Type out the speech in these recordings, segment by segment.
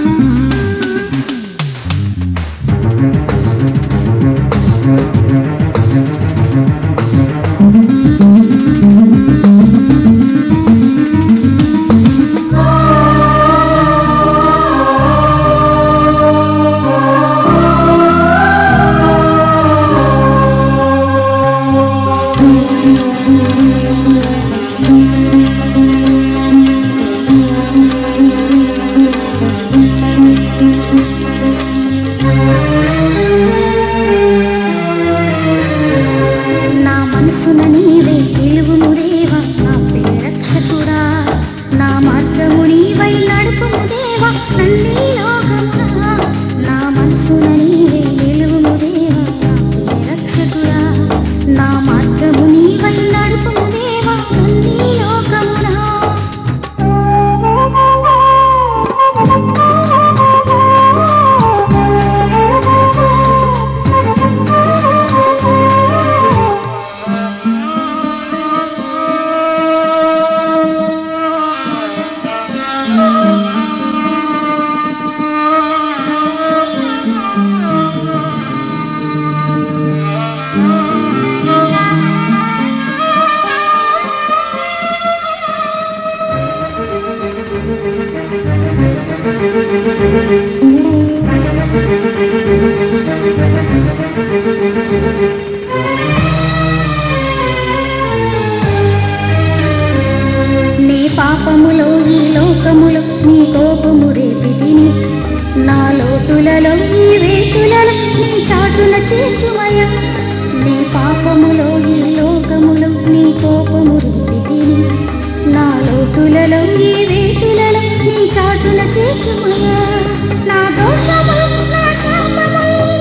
నీ పాపములో ఈ లోకములో నీ కోపము రేపితిని, నా లోటులలో ఈ రేతులలో నీ చాటున చేర్చుమయ్యా. నీ పాపములో ఈ లోకములో నీ కోపము రేపితిని, నా లోటులలో ఈ రేతులలో నీ చాటున చేర్చుమయ్యా. నా దోషము నా శాపము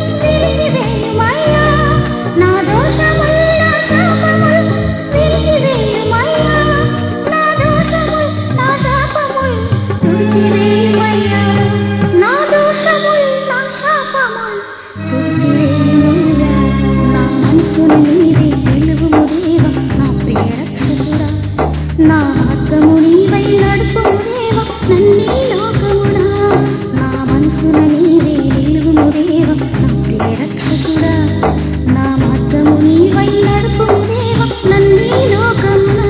విరిచివేయుమయ్యా, నా దోషము నా శాపము విరిచివేయుమయ్యా, నా దోషము నా శాపము తుడిచివేయుమయ్యా, నా దోషము నా శాపము తుడిచివేయుమయ్యా. నా మనసును నీవే నిలువుము దేవా, నా ప్రియ రక్షకుడా, నా మార్గము నీవై నడుపుము దేవా నన్నీ లోకమునా. నా మనసున నీవే నిలువుము దేవా, నా ప్రియ రక్షకుడా, నా మార్గము నీవై నడుపుము దేవా నన్నీ లోకమునా.